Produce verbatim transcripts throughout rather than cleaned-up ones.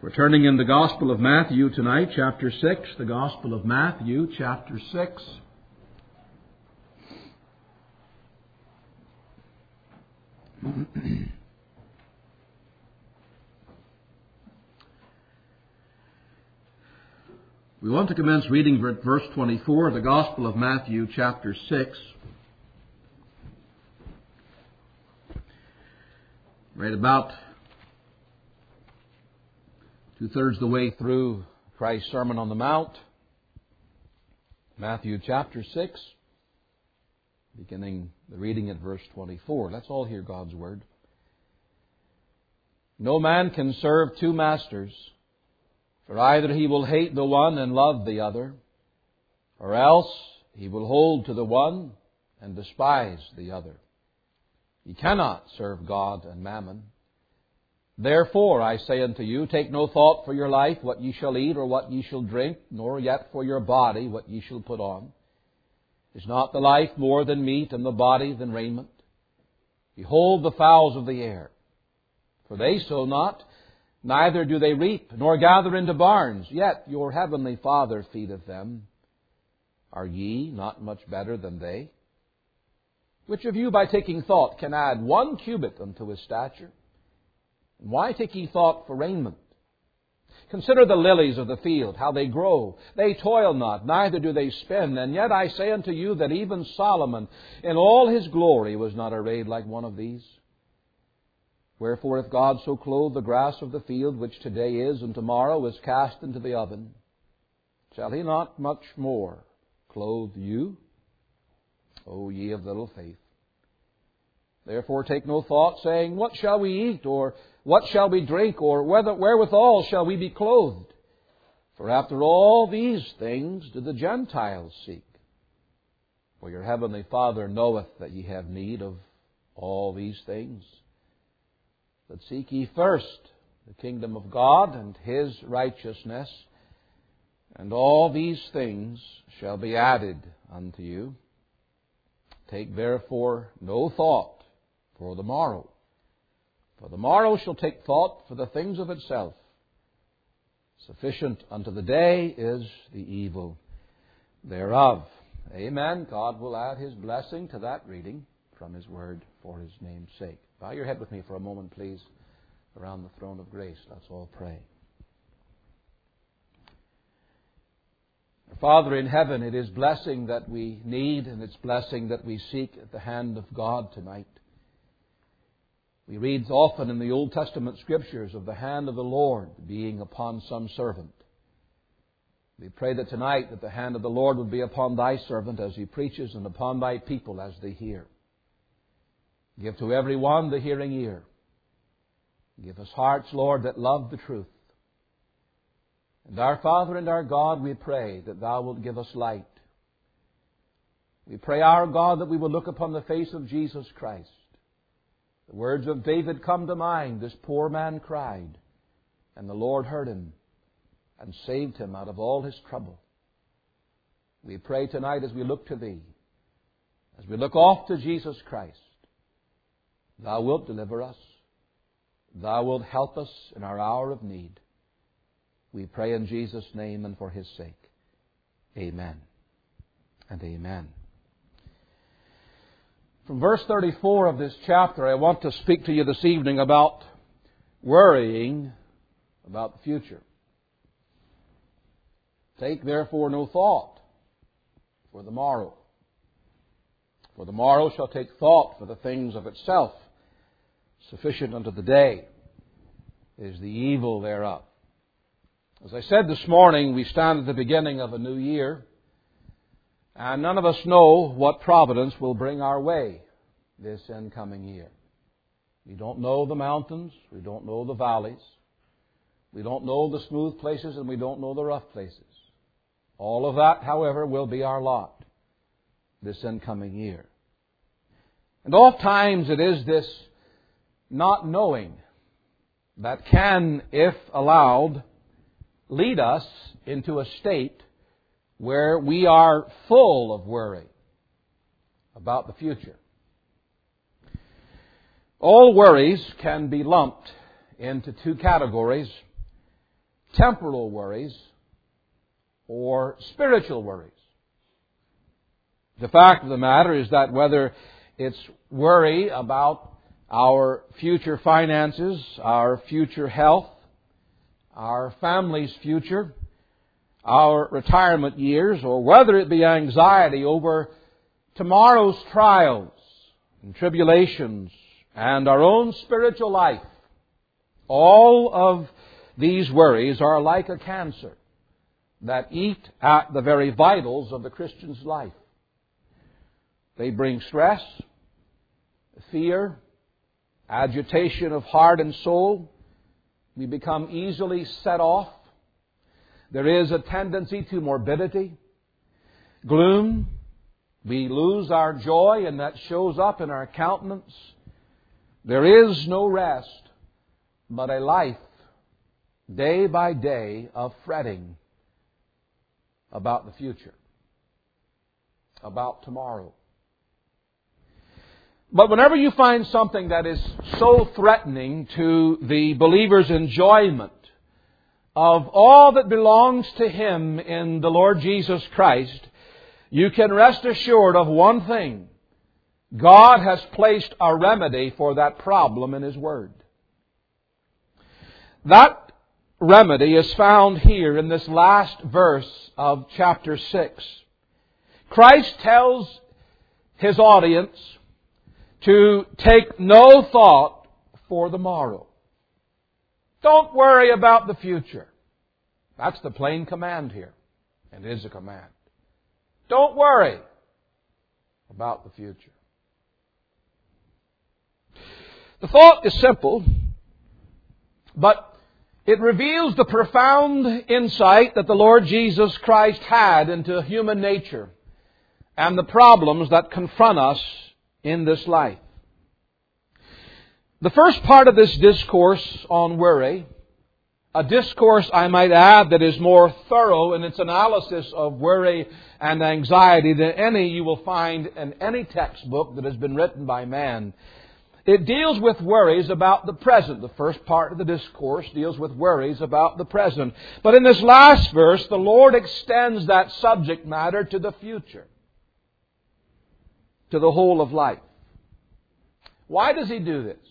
We're turning in the Gospel of Matthew tonight, chapter six, the Gospel of Matthew, chapter six. We want to commence reading verse twenty-four, the Gospel of Matthew, chapter six. Right about two-thirds the way through Christ's Sermon on the Mount. Matthew chapter six, beginning the reading at verse twenty-four. Let's all hear God's Word. No man can serve two masters, for either he will hate the one and love the other, or else he will hold to the one and despise the other. Ye cannot serve God and mammon. Therefore, I say unto you, take no thought for your life, what ye shall eat or what ye shall drink, nor yet for your body, what ye shall put on. Is not the life more than meat, and the body than raiment? Behold the fowls of the air, for they sow not, neither do they reap, nor gather into barns, yet your heavenly Father feedeth them. Are ye not much better than they? Which of you by taking thought can add one cubit unto his stature? And why take ye thought for raiment? Consider the lilies of the field, how they grow. They toil not, neither do they spin. And yet I say unto you that even Solomon in all his glory was not arrayed like one of these. Wherefore if God so clothe the grass of the field, which today is and tomorrow is cast into the oven, shall he not much more clothe you, O ye of little faith? Therefore take no thought, saying, what shall we eat, or what shall we drink, or whether, wherewithal shall we be clothed? For after all these things do the Gentiles seek. For your heavenly Father knoweth that ye have need of all these things. But seek ye first the kingdom of God and His righteousness, and all these things shall be added unto you. Take therefore no thought for the morrow, for the morrow shall take thought for the things of itself. Sufficient unto the day is the evil thereof. Amen. God will add His blessing to that reading from His Word for His name's sake. Bow your head with me for a moment, please, around the throne of grace. Let's all pray. Our Father in heaven, it is blessing that we need, and it's blessing that we seek at the hand of God tonight. We read often in the Old Testament Scriptures of the hand of the Lord being upon some servant. We pray that tonight that the hand of the Lord would be upon Thy servant as he preaches, and upon Thy people as they hear. Give to every one the hearing ear. Give us hearts, Lord, that love the truth. And our Father and our God, we pray that Thou wilt give us light. We pray, our God, that we will look upon the face of Jesus Christ. The words of David come to mind. This poor man cried, and the Lord heard him and saved him out of all his trouble. We pray tonight as we look to Thee, as we look off to Jesus Christ, Thou wilt deliver us. Thou wilt help us in our hour of need. We pray in Jesus' name and for His sake. Amen and amen. From verse thirty-four of this chapter, I want to speak to you this evening about worrying about the future. Take therefore no thought for the morrow. For the morrow shall take thought for the things of itself. Sufficient unto the day is the evil thereof. As I said this morning, we stand at the beginning of a new year, and none of us know what providence will bring our way this incoming year. We don't know the mountains, we don't know the valleys, we don't know the smooth places, and we don't know the rough places. All of that, however, will be our lot this incoming year. And oft times it is this not knowing that can, if allowed, lead us into a state where we are full of worry about the future. All worries can be lumped into two categories. temporal worries or spiritual worries. The fact of the matter is that whether it's worry about our future finances, our future health, our family's future, our retirement years, or whether it be anxiety over tomorrow's trials and tribulations and our own spiritual life, all of these worries are like a cancer that eat at the very vitals of the Christian's life. They bring stress, fear, agitation of heart and soul. We become easily set off. There is a tendency to morbidity, gloom. We lose our joy, and that shows up in our countenance. There is no rest, but a life, day by day, of fretting about the future, about tomorrow. But whenever you find something that is so threatening to the believer's enjoyment of all that belongs to him in the Lord Jesus Christ, you can rest assured of one thing. God has placed a remedy for that problem in His Word. That remedy is found here in this last verse of chapter six. Christ tells His audience to take no thought for the morrow. Don't worry about the future. That's the plain command here. And it is a command. Don't worry about the future. The thought is simple, but it reveals the profound insight that the Lord Jesus Christ had into human nature and the problems that confront us in this life. The first part of this discourse on worry, a discourse, I might add, that is more thorough in its analysis of worry and anxiety than any you will find in any textbook that has been written by man. It deals with worries about the present. The first part of the discourse deals with worries about the present. But in this last verse, the Lord extends that subject matter to the future, to the whole of life. Why does He do this?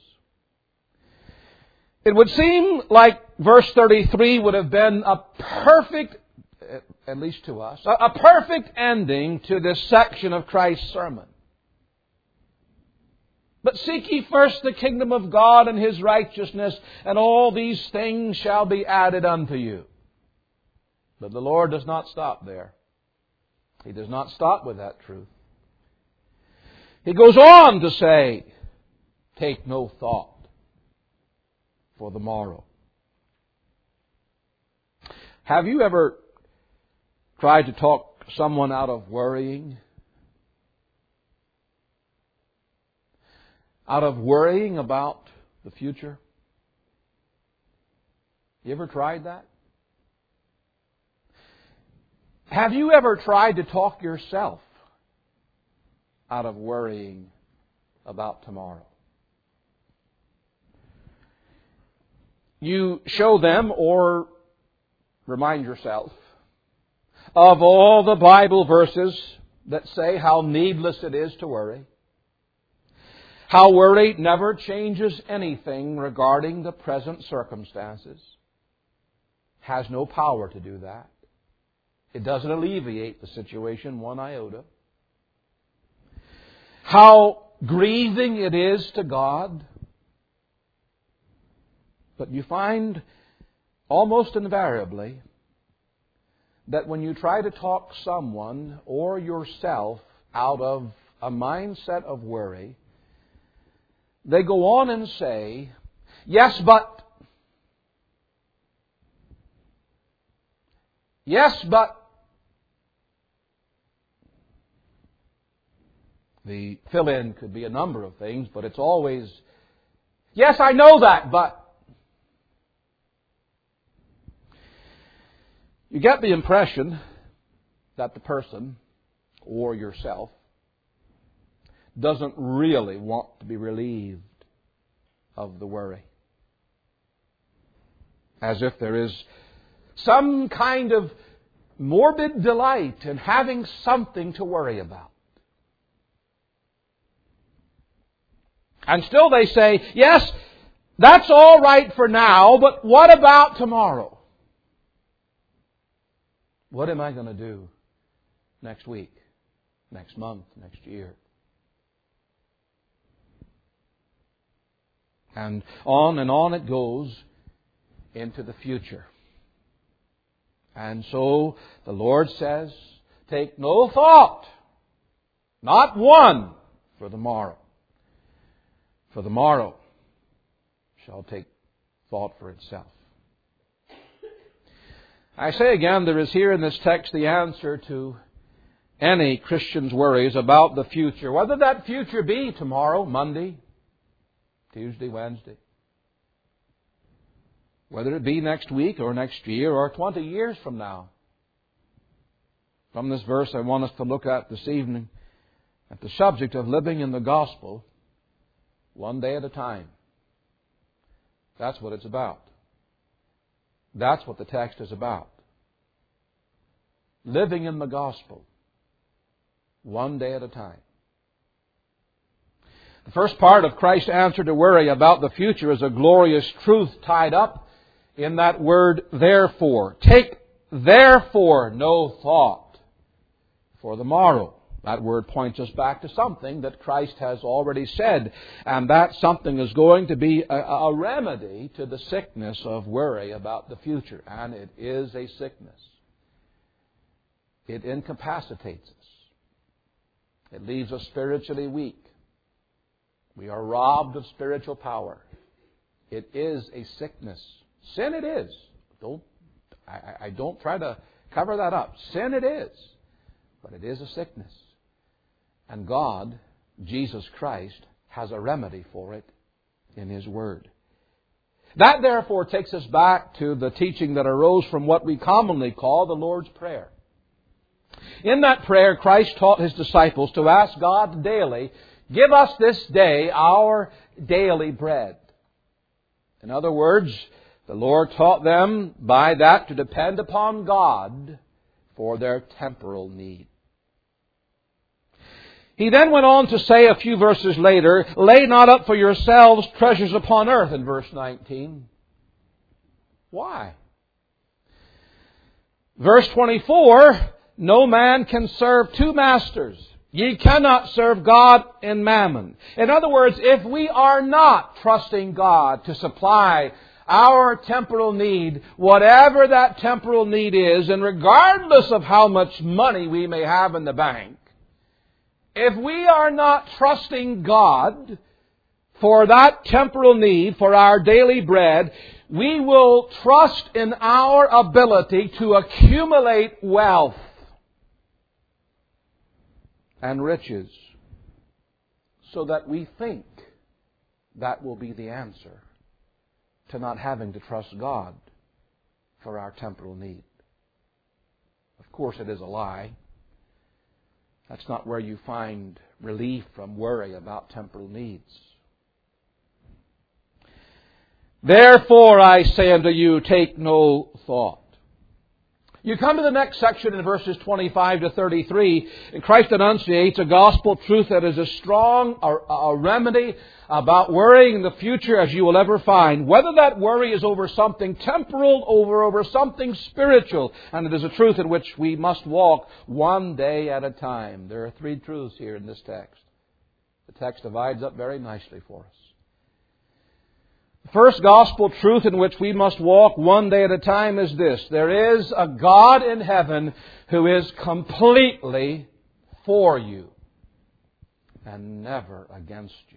It would seem like verse thirty-three would have been a perfect, at least to us, a perfect ending to this section of Christ's sermon. But seek ye first the kingdom of God and His righteousness, and all these things shall be added unto you. But the Lord does not stop there. He does not stop with that truth. He goes on to say, take no thought for the morrow. Have you ever tried to talk someone out of worrying? Out of worrying about the future? You ever tried that? Have you ever tried to talk yourself out of worrying about tomorrow? You show them or remind yourself of all the Bible verses that say how needless it is to worry. How worry never changes anything regarding the present circumstances. Has no power to do that. It doesn't alleviate the situation one iota. How grieving it is to God. But you find almost invariably that when you try to talk someone or yourself out of a mindset of worry, they go on and say, yes, but, yes, but, the fill-in could be a number of things, but it's always, yes, I know that, but. You get the impression that the person or yourself doesn't really want to be relieved of the worry. As if there is some kind of morbid delight in having something to worry about. And still they say, yes, that's all right for now, but what about tomorrow? What am I going to do next week, next month, next year? And on and on it goes into the future. And so the Lord says, take no thought, not one, for the morrow. For the morrow shall take thought for itself. I say again, there is here in this text the answer to any Christian's worries about the future. Whether that future be tomorrow, Monday, Tuesday, Wednesday. Whether it be next week or next year or twenty years from now. From this verse I want us to look at this evening at the subject of living in the gospel one day at a time. That's what it's about. That's what the text is about. Living in the gospel one day at a time. The first part of Christ's answer to worry about the future is a glorious truth tied up in that word therefore. Take therefore no thought for the morrow. That word points us back to something that Christ has already said. And that something is going to be a, a remedy to the sickness of worry about the future. And it is a sickness. It incapacitates us. It leaves us spiritually weak. We are robbed of spiritual power. It is a sickness. Sin it is. Don't, I, I don't try to cover that up. Sin it is. But it is a sickness. And God, Jesus Christ, has a remedy for it in His Word. That therefore takes us back to the teaching that arose from what we commonly call the Lord's Prayer. In that prayer, Christ taught His disciples to ask God daily, give us this day our daily bread. In other words, the Lord taught them by that to depend upon God for their temporal need. He then went on to say a few verses later, lay not up for yourselves treasures upon earth, in verse nineteen. Why? Verse twenty-four, no man can serve two masters. Ye cannot serve God and mammon. In other words, if we are not trusting God to supply our temporal need, whatever that temporal need is, and regardless of how much money we may have in the bank, if we are not trusting God for that temporal need, for our daily bread, we will trust in our ability to accumulate wealth and riches so that we think that will be the answer to not having to trust God for our temporal need. Of course, it is a lie. That's not where you find relief from worry about temporal needs. Therefore, I say unto you, take no thought. You come to the next section in verses twenty-five to thirty-three, and Christ enunciates a gospel truth that is as strong a, a remedy about worrying in the future as you will ever find. Whether that worry is over something temporal or over something spiritual. And it is a truth in which we must walk one day at a time. There are three truths here in this text. The text divides up very nicely for us. The first gospel truth in which we must walk one day at a time is this. There is a God in heaven who is completely for you and never against you.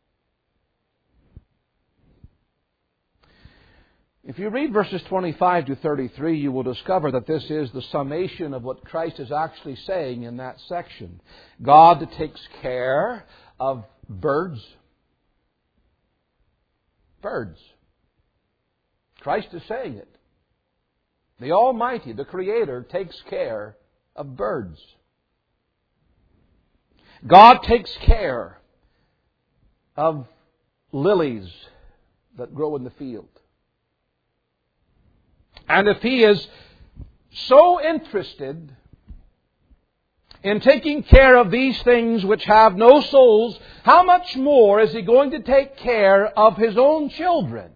If you read verses twenty-five to thirty-three, you will discover that this is the summation of what Christ is actually saying in that section. God takes care of birds. Birds. Christ is saying it. The Almighty, the Creator, takes care of birds. God takes care of lilies that grow in the field. And if He is so interested in taking care of these things which have no souls, how much more is He going to take care of His own children?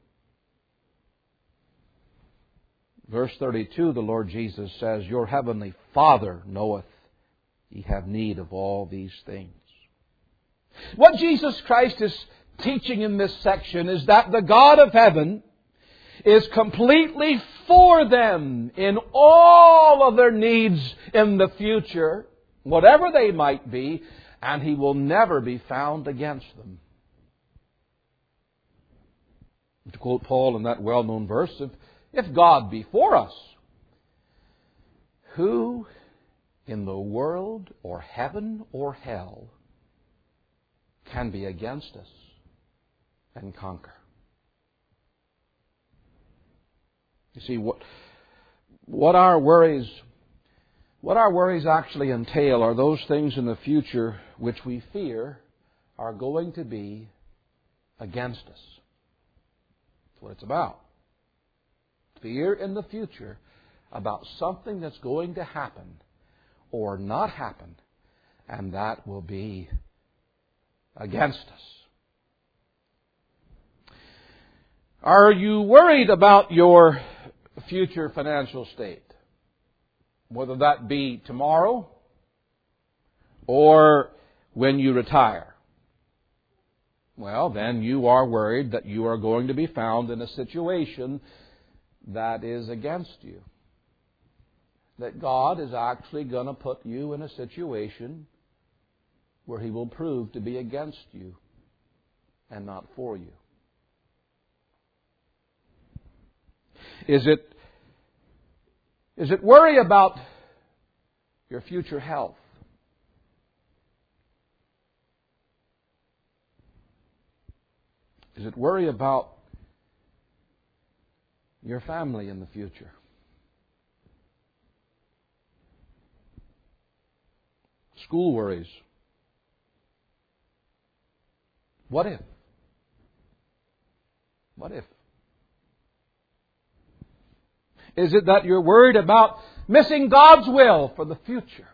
Verse thirty-two, the Lord Jesus says, Your heavenly Father knoweth ye have need of all these things. What Jesus Christ is teaching in this section is that the God of heaven is completely for them in all of their needs in the future, whatever they might be, and He will never be found against them. To quote Paul in that well-known verse, if, if God be for us, who in the world or heaven or hell can be against us and conquer? You see, what what our worries what our worries actually entail are those things in the future which we fear are going to be against us. That's what it's about. Fear in the future about something that's going to happen or not happen, and that will be against us. Are you worried about your future financial state? Whether that be tomorrow or when you retire. Well, then you are worried that you are going to be found in a situation that is against you. That God is actually going to put you in a situation where He will prove to be against you and not for you. Is it, is it worry about your future health? Is it worry about your family in the future? School worries. What if? What if? Is it that you're worried about missing God's will for the future?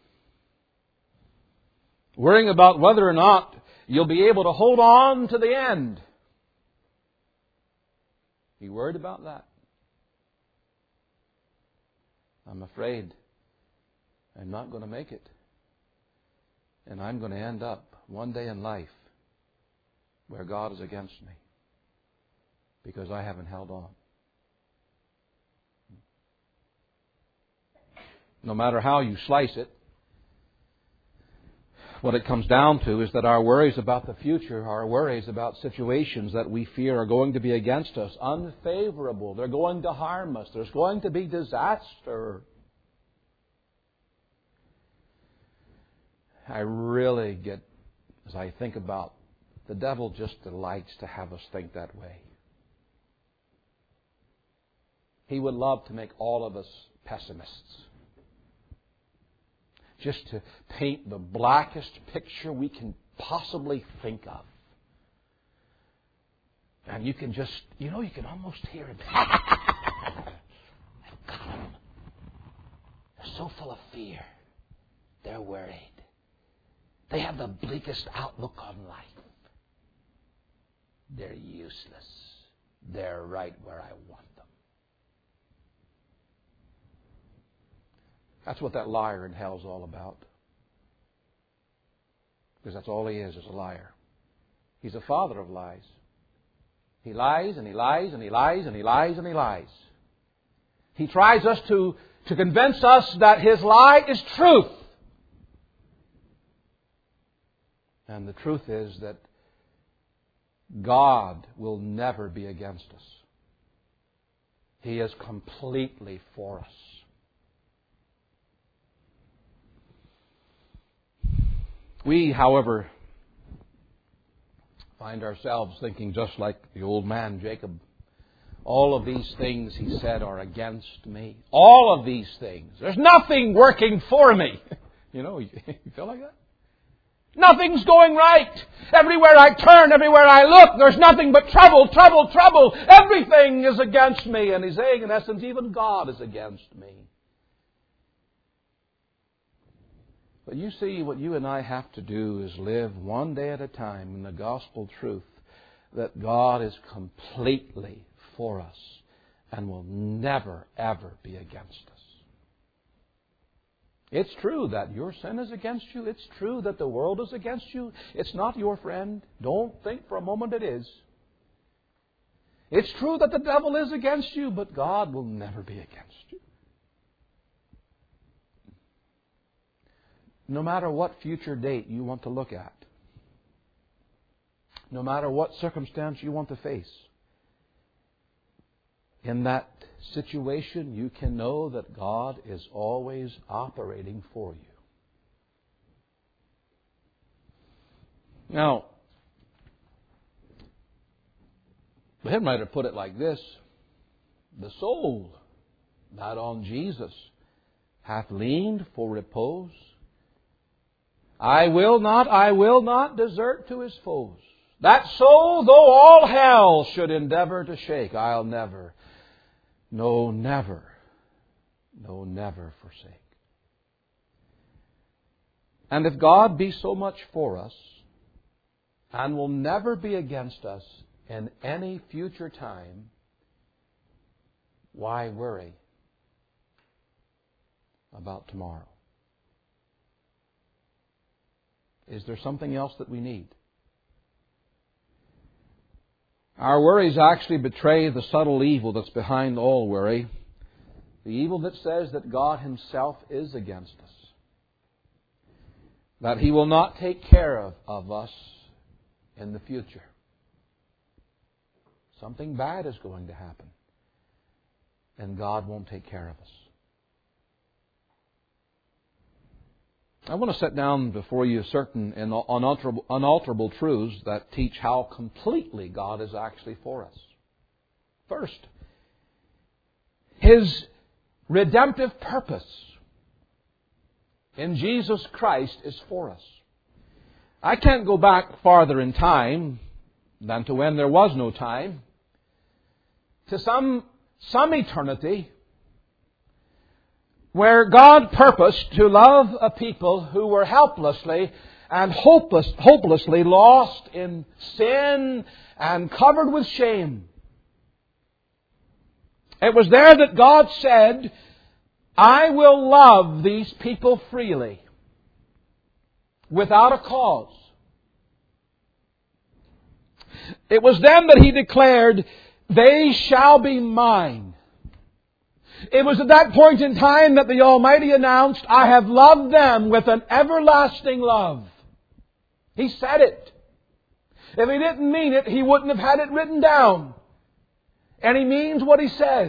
Worrying about whether or not you'll be able to hold on to the end? You worried about that? I'm afraid I'm not going to make it. And I'm going to end up one day in life where God is against me because I haven't held on. No matter how you slice it, what it comes down to is that our worries about the future are worries about situations that we fear are going to be against us, unfavorable. They're going to harm us. There's going to be disaster. I really get, as I think about, the devil just delights to have us think that way. He would love to make all of us pessimists. Just to paint the blackest picture we can possibly think of. And you can just, you know, you can almost hear it. I've got them. They're so full of fear. They're worried. They have the bleakest outlook on life. They're useless. They're right where I want them. That's what that liar in hell is all about. Because that's all he is, is a liar. He's a father of lies. He lies and he lies and he lies and he lies and he lies. He tries us to, to convince us that his lie is truth. And the truth is that God will never be against us. He is completely for us. We, however, find ourselves thinking just like the old man Jacob. All of these things, he said, are against me. All of these things. There's nothing working for me. You know, you feel like that? Nothing's going right. Everywhere I turn, everywhere I look, there's nothing but trouble, trouble, trouble. Everything is against me. And he's saying, in essence, even God is against me. But you see, what you and I have to do is live one day at a time in the gospel truth that God is completely for us and will never, ever be against us. It's true that your sin is against you. It's true that the world is against you. It's not your friend. Don't think for a moment it is. It's true that the devil is against you, but God will never be against you. No matter what future date you want to look at, no matter what circumstance you want to face, in that situation you can know that God is always operating for you. Now, the hymn writer put it like this: the soul that on Jesus hath leaned for repose, I will not, I will not desert to his foes. That soul, though all hell should endeavor to shake, I'll never, no, never, no, never forsake. And if God be so much for us, and will never be against us in any future time, why worry about tomorrow? Is there something else that we need? Our worries actually betray the subtle evil that's behind all worry. The evil that says that God Himself is against us. That He will not take care of, of us in the future. Something bad is going to happen. And God won't take care of us. I want to set down before you certain unalterable, unalterable truths that teach how completely God is actually for us. First, His redemptive purpose in Jesus Christ is for us. I can't go back farther in time than to when there was no time, to some, some eternity, where God purposed to love a people who were helplessly and hopeless, hopelessly lost in sin and covered with shame. It was there that God said, I will love these people freely, without a cause. It was then that He declared, they shall be mine. It was at that point in time that the Almighty announced, I have loved them with an everlasting love. He said it. If He didn't mean it, He wouldn't have had it written down. And He means what He says.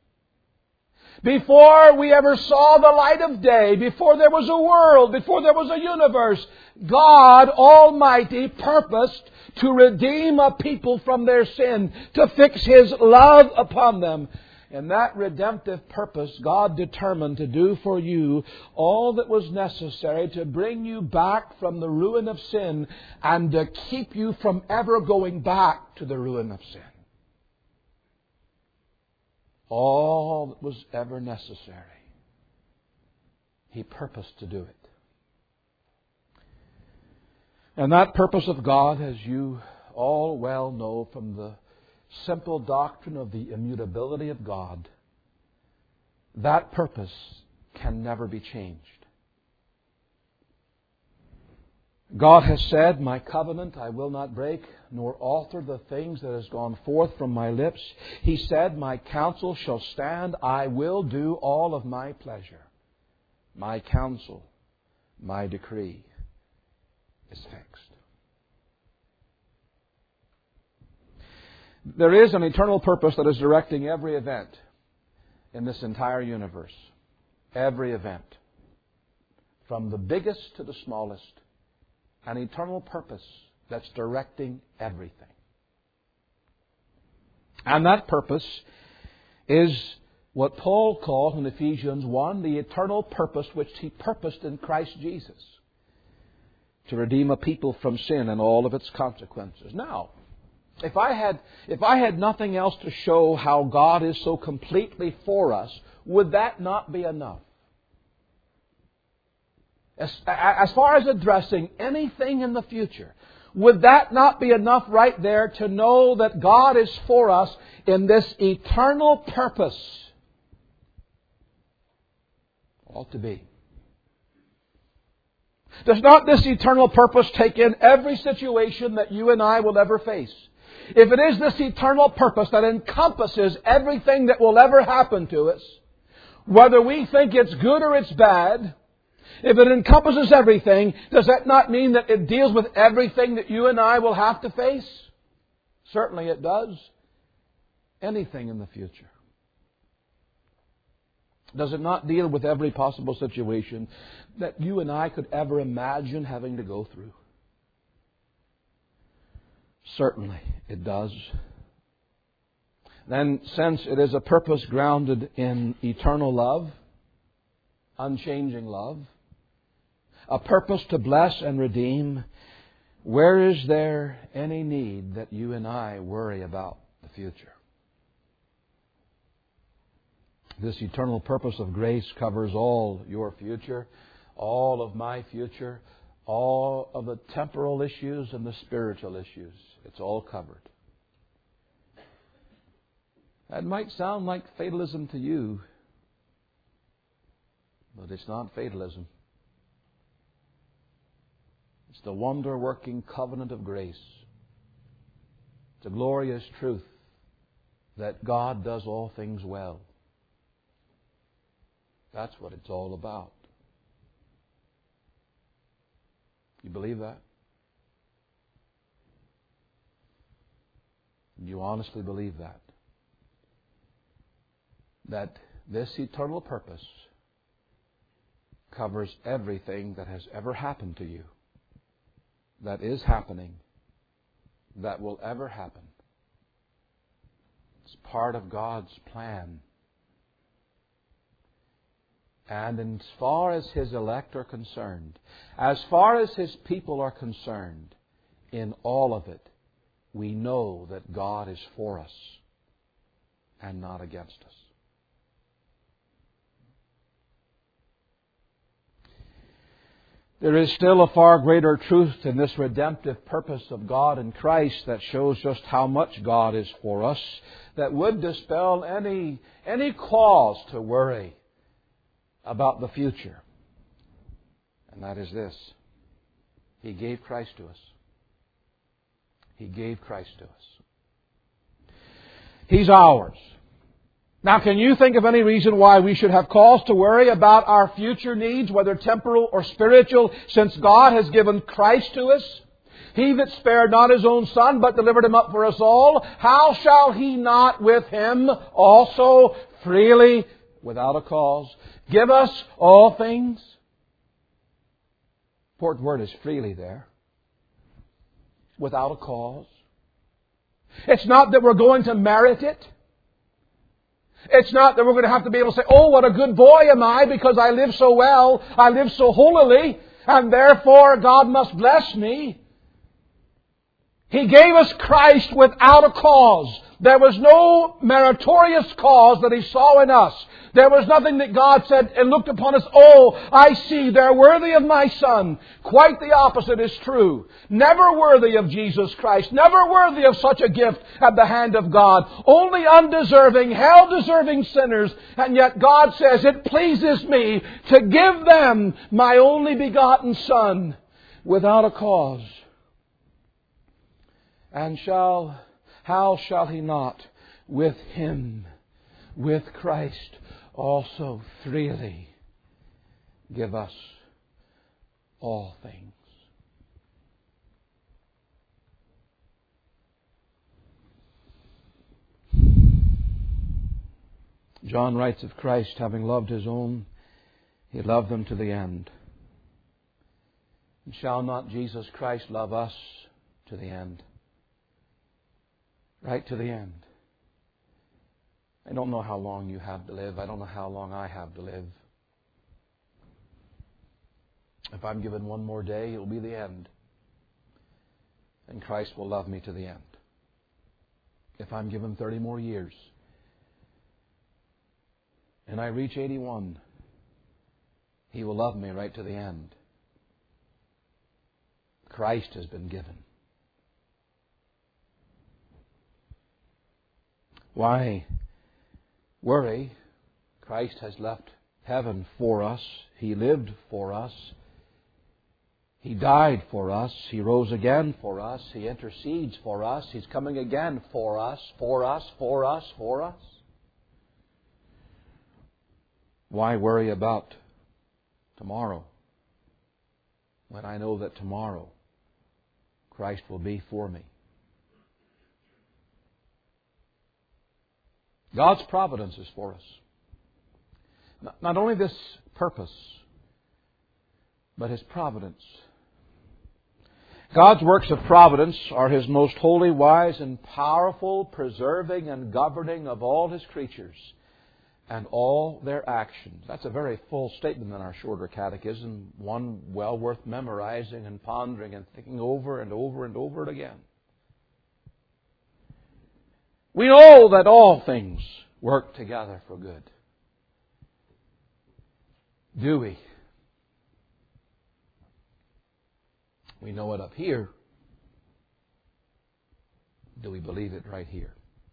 Before we ever saw the light of day, before there was a world, before there was a universe, God Almighty purposed to redeem a people from their sin, to fix His love upon them. In that redemptive purpose, God determined to do for you all that was necessary to bring you back from the ruin of sin and to keep you from ever going back to the ruin of sin. All that was ever necessary, He purposed to do it. And that purpose of God, as you all well know from the simple doctrine of the immutability of God, that purpose can never be changed. God has said, my covenant I will not break, nor alter the things that has gone forth from my lips. He said, my counsel shall stand, I will do all of my pleasure. My counsel, my decree is fixed. There is an eternal purpose that is directing every event in this entire universe. Every event. From the biggest to the smallest. An eternal purpose that's directing everything. And that purpose is what Paul called in Ephesians one, the eternal purpose which He purposed in Christ Jesus. to redeem a people from sin and all of its consequences. Now, if I had, if I had nothing else to show how God is so completely for us, would that not be enough? As, as far as addressing anything in the future, would that not be enough right there to know that God is for us in this eternal purpose? Ought to be. Does not this eternal purpose take in every situation that you and I will ever face? If it is this eternal purpose that encompasses everything that will ever happen to us, whether we think it's good or it's bad, if it encompasses everything, does that not mean that it deals with everything that you and I will have to face? Certainly it does. Anything in the future. Does it not deal with every possible situation that you and I could ever imagine having to go through? Certainly it does. Then, since it is a purpose grounded in eternal love, unchanging love, a purpose to bless and redeem, where is there any need that you and I worry about the future? This eternal purpose of grace covers all your future, all of my future, all of the temporal issues and the spiritual issues. It's all covered. That might sound like fatalism to you, but it's not fatalism. It's the wonder-working covenant of grace. It's a glorious truth that God does all things well. That's what it's all about. You believe that? You honestly believe that? That this eternal purpose covers everything that has ever happened to you, that is happening, that will ever happen. It's part of God's plan. And as far as His elect are concerned, as far as His people are concerned, in all of it, we know that God is for us and not against us. There is still a far greater truth in this redemptive purpose of God in Christ that shows just how much God is for us, that would dispel any, any cause to worry about the future. And that is this. He gave Christ to us. He gave Christ to us. He's ours. Now, can you think of any reason why we should have cause to worry about our future needs, whether temporal or spiritual, since God has given Christ to us? He that spared not His own Son, but delivered Him up for us all, how shall He not with Him also freely, without a cause, give us all things? Important word is freely there. Without a cause. It's not that we're going to merit it. It's not that we're going to have to be able to say, oh, what a good boy am I because I live so well, I live so holily, and therefore God must bless me. He gave us Christ without a cause. There was no meritorious cause that He saw in us. There was nothing that God said and looked upon us, oh, I see, they're worthy of my Son. Quite the opposite is true. Never worthy of Jesus Christ. Never worthy of such a gift at the hand of God. Only undeserving, hell-deserving sinners. And yet God says, it pleases me to give them my only begotten Son without a cause. And shall, how shall He not with Him, with Christ, also freely give us all things? John writes of Christ, having loved His own, He loved them to the end. And shall not Jesus Christ love us to the end? Right to the end. I don't know how long you have to live. I don't know how long I have to live. If I'm given one more day, it will be the end. And Christ will love me to the end. If I'm given thirty more years, and I reach eighty-one, He will love me right to the end. Christ has been given. Why worry? Christ has left heaven for us. He lived for us. He died for us. He rose again for us. He intercedes for us. He's coming again for us, for us, for us, for us. Why worry about tomorrow when I know that tomorrow Christ will be for me? God's providence is for us. Not only this purpose, but His providence. God's works of providence are His most holy, wise, and powerful preserving and governing of all His creatures and all their actions. That's a very full statement in our shorter catechism, one well worth memorizing and pondering and thinking over and over and over it again. We know that all things work together for good. Do we? We know it up here. Do we believe it right here?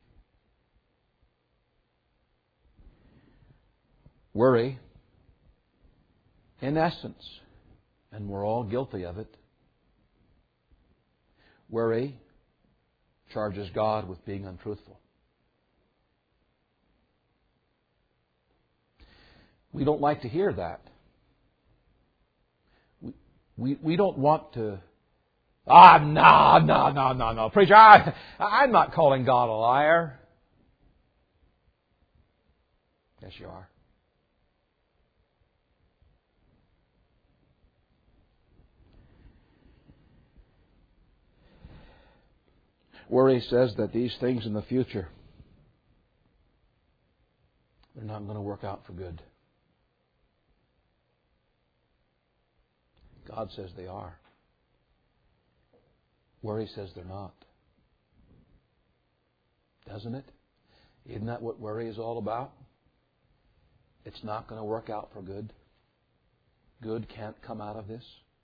Worry, in essence, and we're all guilty of it, worry charges God with being untruthful. We don't like to hear that. We, we, we don't want to, ah, no, no, no, no, no. Preacher, I, I'm not calling God a liar. Yes, you are. Worry says that these things in the future, they're not going to work out for good. God says they are. Worry says they're not. Doesn't it? Isn't that what worry is all about? It's not going to work out for good. Good can't come out of this.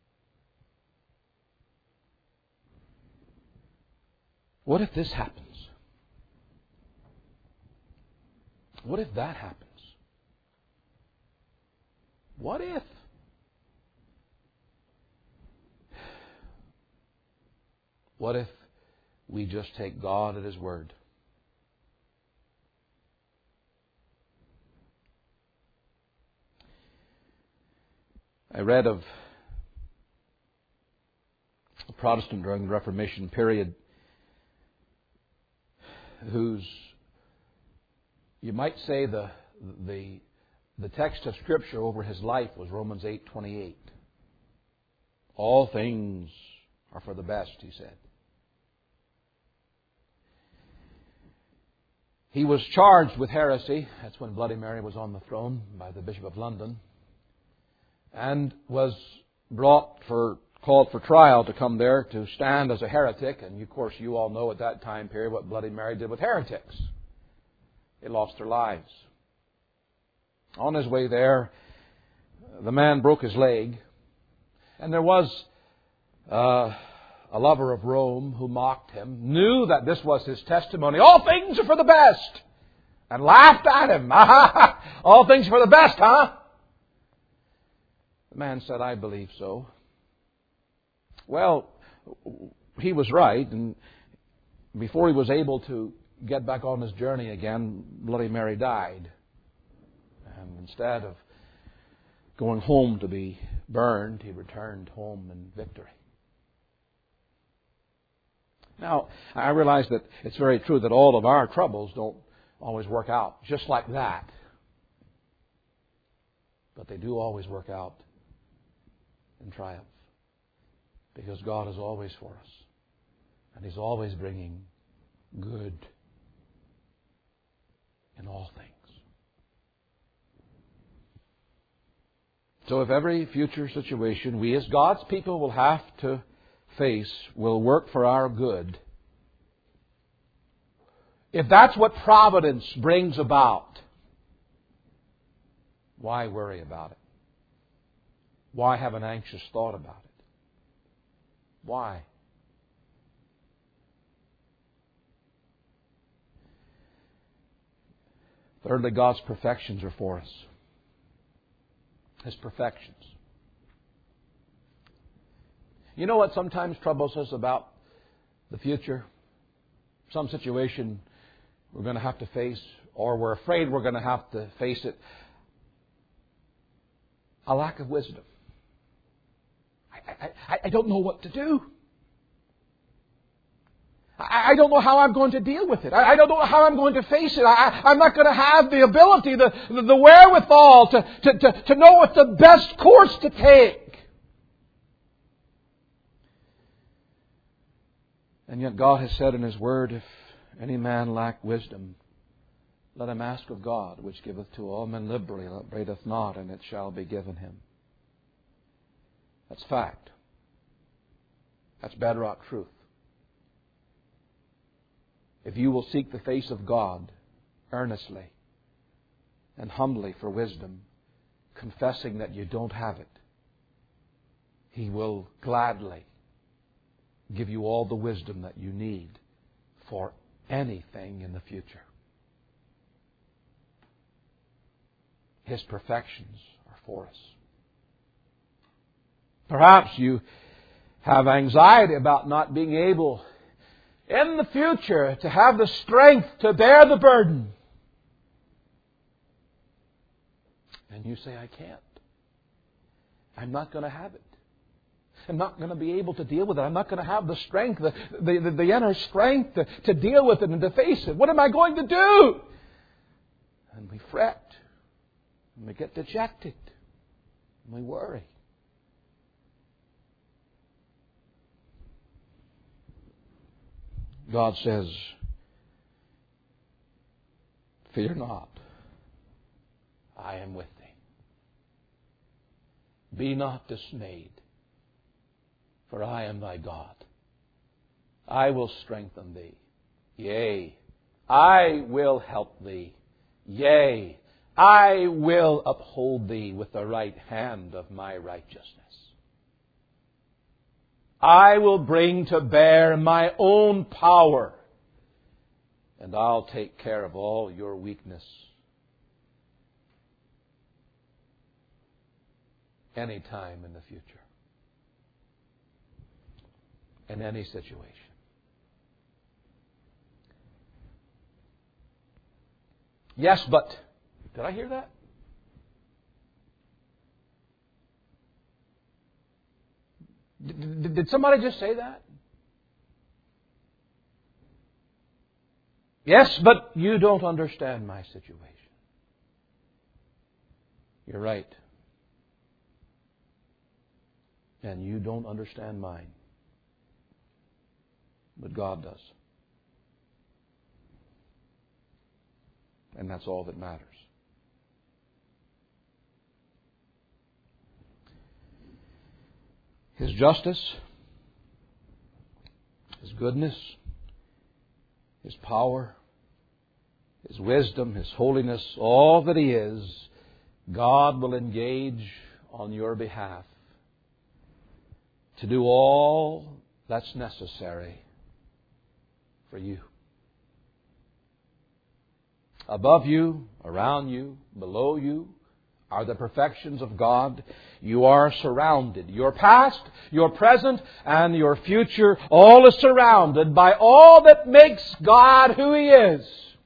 What if this happens? What if that happens? What if? What if we just take God at His word? I read of a Protestant during the Reformation period whose, you might say, the the the text of Scripture over his life was Romans eight twenty-eight. All things are for the best, he said. He was charged with heresy. That's when Bloody Mary was on the throne by the Bishop of London, and was brought for called for trial to come there to stand as a heretic. And of course you all know at that time period what Bloody Mary did with heretics. They lost their lives. On his way there, the man broke his leg, and there was uh, a lover of Rome who mocked him, knew that this was his testimony. All things are for the best, and laughed at him. All things for the best, huh? The man said, I believe so. Well, he was right, and before he was able to get back on his journey again, Bloody Mary died. And instead of going home to be burned, he returned home in victory. Now, I realize that it's very true that all of our troubles don't always work out just like that. But they do always work out in triumph. Because God is always for us. And He's always bringing good in all things. So if every future situation we as God's people will have to face will work for our good, if that's what providence brings about, why worry about it? Why have an anxious thought about it? Why? Thirdly, God's perfections are for us. His perfections. You know what sometimes troubles us about the future? Some situation we're going to have to face, or we're afraid we're going to have to face it. A lack of wisdom. I, I, I don't know what to do. I, I don't know how I'm going to deal with it. I, I don't know how I'm going to face it. I, I'm not going to have the ability, the, the, the wherewithal to, to, to, to know what the best course to take. And yet God has said in His Word, if any man lack wisdom, let him ask of God, which giveth to all men liberally, and upbraideth not, and it shall be given him. That's fact. That's bedrock truth. If you will seek the face of God earnestly and humbly for wisdom, confessing that you don't have it, He will gladly give you all the wisdom that you need for anything in the future. His perfections are for us. Perhaps you have anxiety about not being able in the future to have the strength to bear the burden. And you say, I can't. I'm not going to have it. I'm not going to be able to deal with it. I'm not going to have the strength, the, the, the, the inner strength to, to deal with it and to face it. What am I going to do? And we fret. And we get dejected. And we worry. God says, fear not. I am with thee. Be not dismayed. For I am thy God. I will strengthen thee. Yea, I will help thee. Yea, I will uphold thee with the right hand of my righteousness. I will bring to bear my own power, and I'll take care of all your weakness. Any time in the future. In any situation. Yes, but... Did I hear that? Did, did somebody just say that? Yes, but you don't understand my situation. You're right. And you don't understand mine. But God does. And that's all that matters. His justice, His goodness, His power, His wisdom, His holiness, all that He is, God will engage on your behalf to do all that's necessary for you. Above you, around you, below you are the perfections of God. You are surrounded. Your past, your present, and your future, all is surrounded by all that makes God who He is.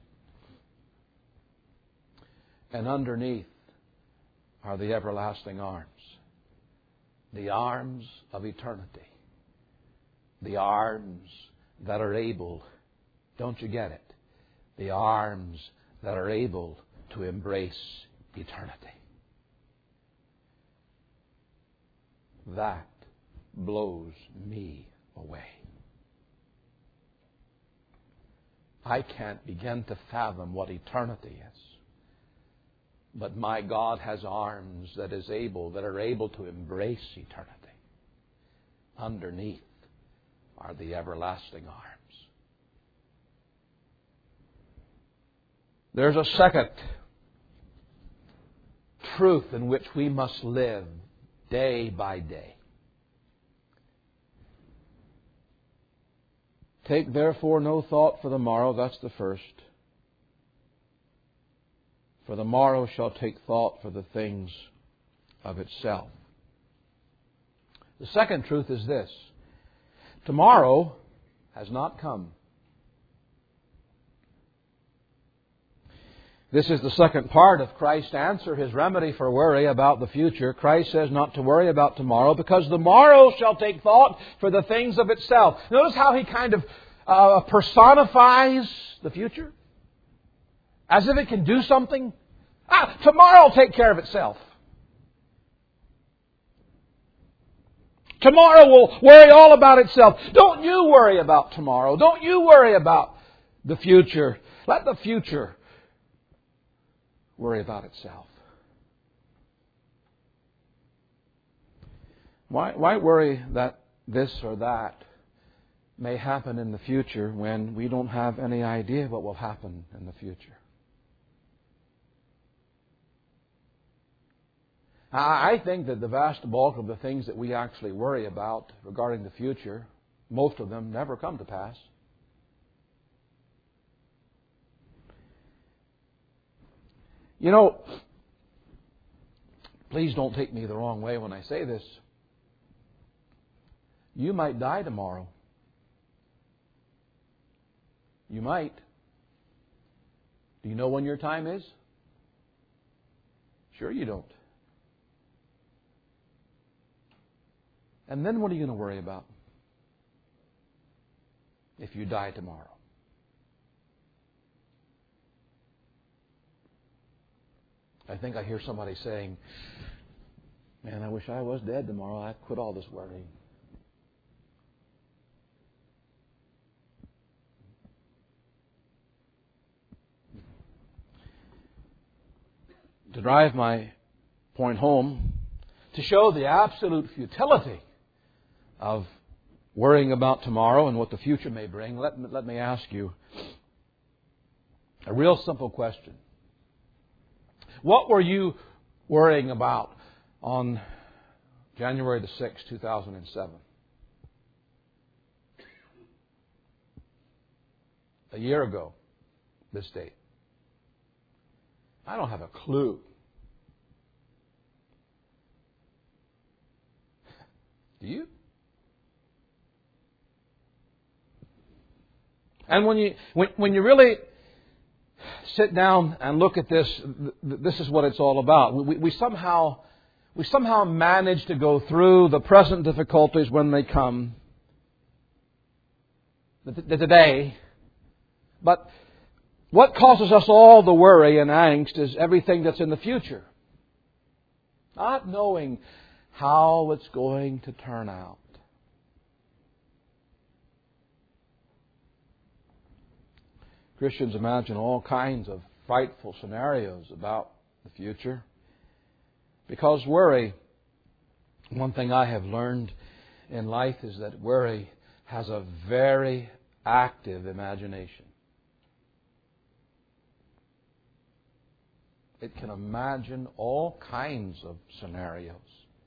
And underneath are the everlasting arms. The arms of eternity. The arms that are able, don't you get it? The arms that are able to embrace eternity. That blows me away. I can't begin to fathom what eternity is. But my God has arms that is able, that are able to embrace eternity. Underneath are the everlasting arms. There's a second truth in which we must live day by day. Take therefore no thought for the morrow. That's the first. For the morrow shall take thought for the things of itself. The second truth is this. Tomorrow has not come. This is the second part of Christ's answer, His remedy for worry about the future. Christ says not to worry about tomorrow because the morrow shall take thought for the things of itself. Notice how He kind of uh, personifies the future. As if it can do something. Ah, tomorrow will take care of itself. Tomorrow will worry all about itself. Don't you worry about tomorrow. Don't you worry about the future. Let the future worry about itself. Why, why worry that this or that may happen in the future when we don't have any idea what will happen in the future? I think that the vast bulk of the things that we actually worry about regarding the future, most of them never come to pass. You know, please don't take me the wrong way when I say this. You might die tomorrow. You might. Do you know when your time is? Sure you don't. And then what are you going to worry about if you die tomorrow? I think I hear somebody saying, man, I wish I was dead tomorrow. I'd quit all this worrying. To drive my point home, to show the absolute futility of worrying about tomorrow and what the future may bring, let me, let me ask you a real simple question. What were you worrying about on January the sixth, two thousand seven? A year ago, this date. I don't have a clue. Do you? And when you when, when you really sit down and look at this, this is what it's all about. We, we somehow we somehow manage to go through the present difficulties when they come, the, the today. But what causes us all the worry and angst is everything that's in the future. Not knowing how it's going to turn out. Christians imagine all kinds of frightful scenarios about the future. Because worry, one thing I have learned in life is that worry has a very active imagination. It can imagine all kinds of scenarios.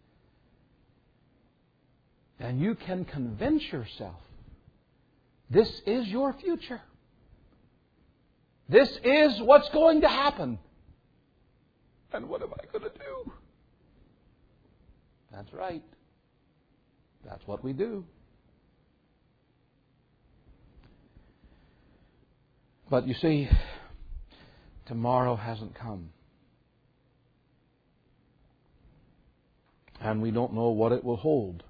And you can convince yourself this is your future. This is what's going to happen. And what am I going to do? That's right. That's what we do. But you see, tomorrow hasn't come. And we don't know what it will hold.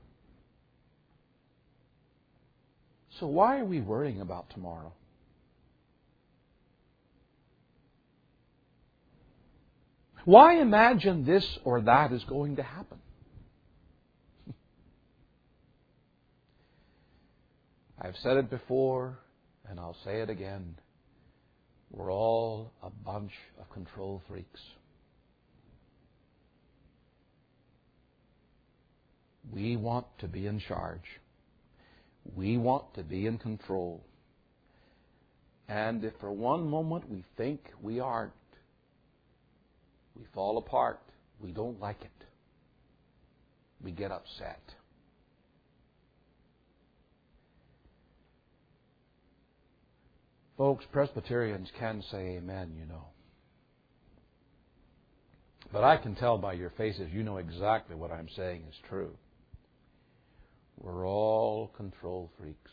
So why are we worrying about tomorrow? Why imagine this or that is going to happen? I've said it before, and I'll say it again. We're all a bunch of control freaks. We want to be in charge. We want to be in control. And if for one moment we think we aren't, we fall apart. We don't like it. We get upset. Folks, Presbyterians can say amen, you know. But I can tell by your faces, you know exactly what I'm saying is true. We're all control freaks.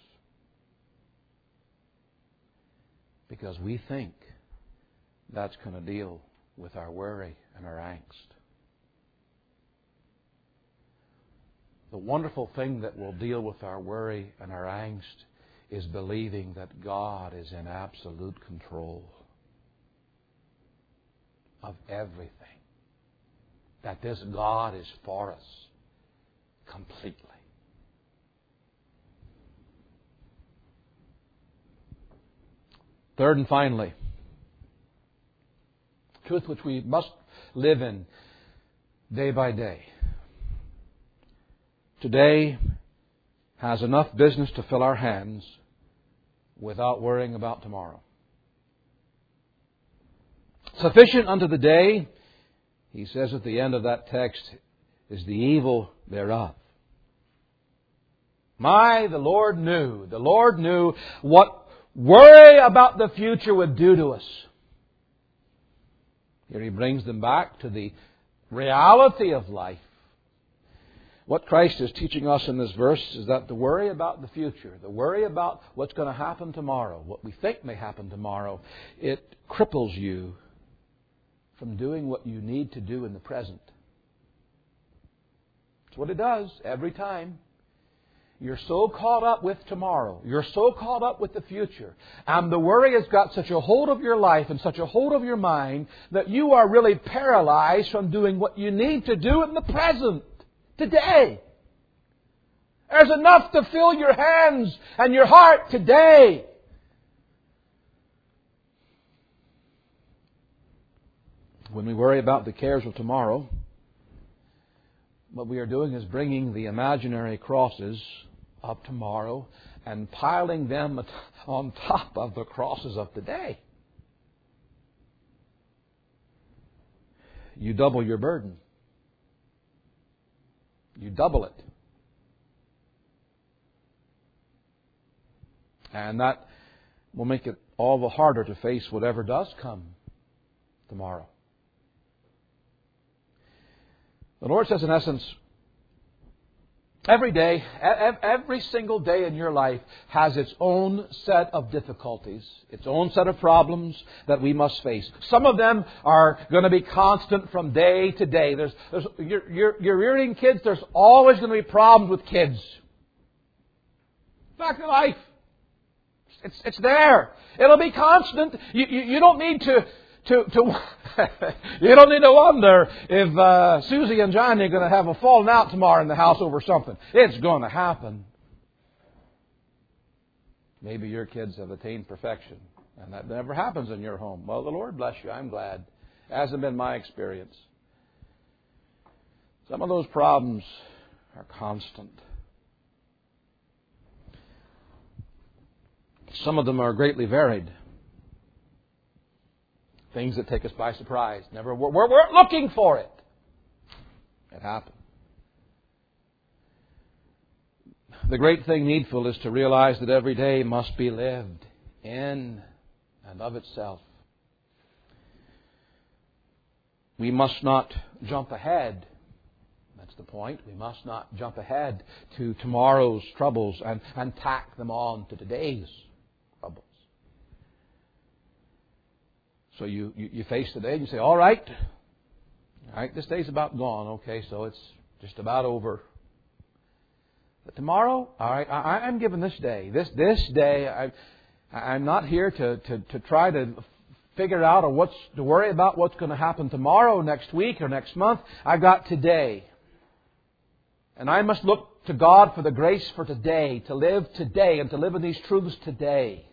Because we think that's going to deal with our worry and our angst. The wonderful thing that will deal with our worry and our angst is believing that God is in absolute control of everything. That this God is for us completely. Third and finally, truth which we must live in day by day. Today has enough business to fill our hands without worrying about tomorrow. Sufficient unto the day, he says at the end of that text, is the evil thereof. My, the Lord knew. The Lord knew what worry about the future would do to us. Here he brings them back to the reality of life. What Christ is teaching us in this verse is that the worry about the future, the worry about what's going to happen tomorrow, what we think may happen tomorrow, it cripples you from doing what you need to do in the present. That's what it does every time. You're so caught up with tomorrow. You're so caught up with the future. And the worry has got such a hold of your life and such a hold of your mind that you are really paralyzed from doing what you need to do in the present. Today. There's enough to fill your hands and your heart today. When we worry about the cares of tomorrow, what we are doing is bringing the imaginary crosses of tomorrow and piling them on top of the crosses of today. You double your burden. You double it. And that will make it all the harder to face whatever does come tomorrow. The Lord says, in essence, every day, every single day in your life has its own set of difficulties, its own set of problems that we must face. Some of them are going to be constant from day to day. There's, there's, you're, you're, you're rearing kids, there's always going to be problems with kids. Fact of life. It's, it's there. It'll be constant. You, you, you don't need to... To, to you don't need to wonder if uh, Susie and Johnny are going to have a falling out tomorrow in the house over something. It's going to happen. Maybe your kids have attained perfection, and that never happens in your home. Well, the Lord bless you. I'm glad. It hasn't been my experience. Some of those problems are constant. Some of them are greatly varied. Things that take us by surprise. Never, we're, we're looking for it. It happened. The great thing needful is to realize that every day must be lived in and of itself. We must not jump ahead. That's the point. We must not jump ahead to tomorrow's troubles and, and tack them on to today's troubles. So you, you, you face the day and you say, all right, all right, this day's about gone. Okay, so it's just about over. But tomorrow, all right, I, I'm given this day. This this day, I, I'm not here to, to, to try to figure out or what's to worry about what's going to happen tomorrow, next week, or next month. I've got today. And I must look to God for the grace for today, to live today and to live in these truths today.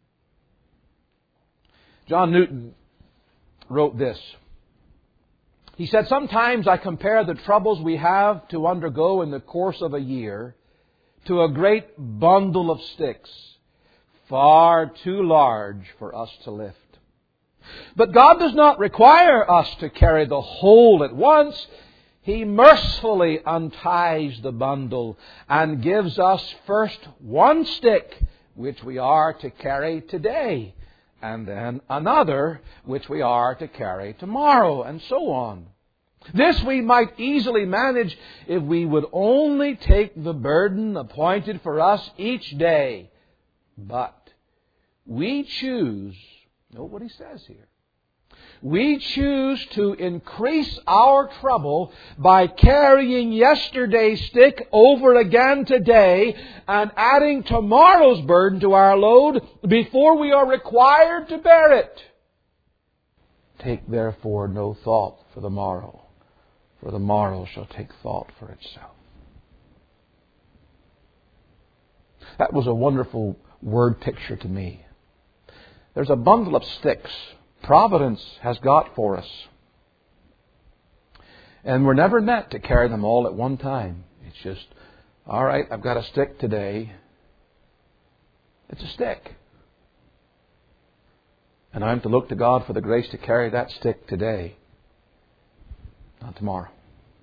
John Newton wrote this. He said, sometimes I compare the troubles we have to undergo in the course of a year to a great bundle of sticks, far too large for us to lift. But God does not require us to carry the whole at once. He mercifully unties the bundle and gives us first one stick, which we are to carry today, and then another, which we are to carry tomorrow, and so on. This we might easily manage if we would only take the burden appointed for us each day. But we choose, note what he says here, we choose to increase our trouble by carrying yesterday's stick over again today and adding tomorrow's burden to our load before we are required to bear it. Take therefore no thought for the morrow, for the morrow shall take thought for itself. That was a wonderful word picture to me. There's a bundle of sticks Providence has got for us. And we're never meant to carry them all at one time. It's just, all right, I've got a stick today. It's a stick. And I'm to look to God for the grace to carry that stick today, not tomorrow.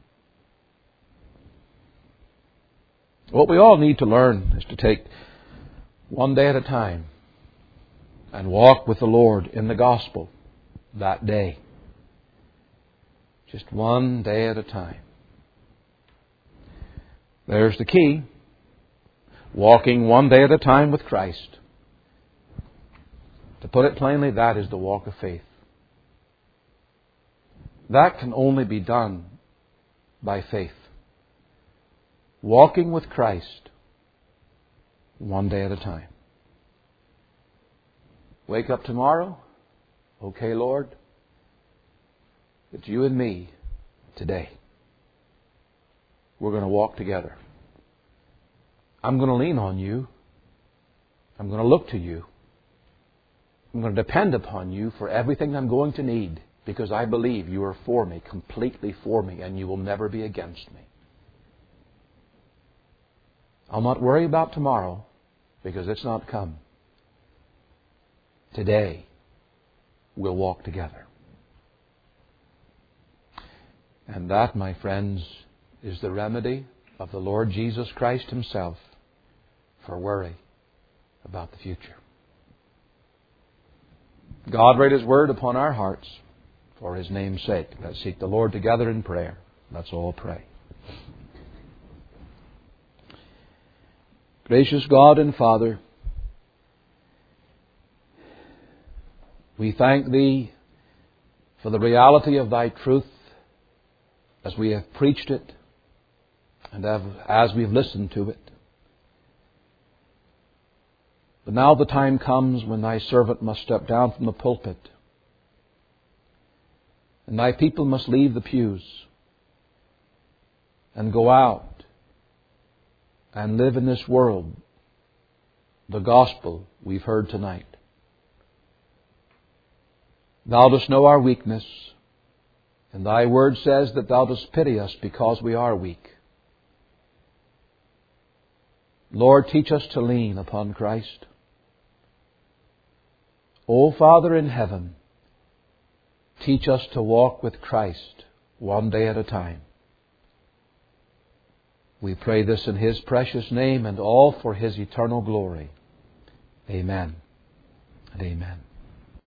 What we all need to learn is to take one day at a time and walk with the Lord in the gospel that day. Just one day at a time. There's the key. Walking one day at a time with Christ. To put it plainly, that is the walk of faith. That can only be done by faith. Walking with Christ one day at a time. Wake up tomorrow. Okay, Lord. It's you and me today. We're going to walk together. I'm going to lean on you. I'm going to look to you. I'm going to depend upon you for everything I'm going to need, because I believe you are for me, completely for me, and you will never be against me. I'll not worry about tomorrow, because it's not come. Today, we'll walk together. And that, my friends, is the remedy of the Lord Jesus Christ Himself for worry about the future. God write His Word upon our hearts for His name's sake. Let's seek the Lord together in prayer. Let's all pray. Gracious God and Father, we thank Thee for the reality of Thy truth as we have preached it and as we've listened to it. But now the time comes when Thy servant must step down from the pulpit and Thy people must leave the pews and go out and live in this world the gospel we've heard tonight. Thou dost know our weakness, and Thy word says that Thou dost pity us because we are weak. Lord, teach us to lean upon Christ. O Father in heaven, teach us to walk with Christ one day at a time. We pray this in His precious name and all for His eternal glory. Amen and amen.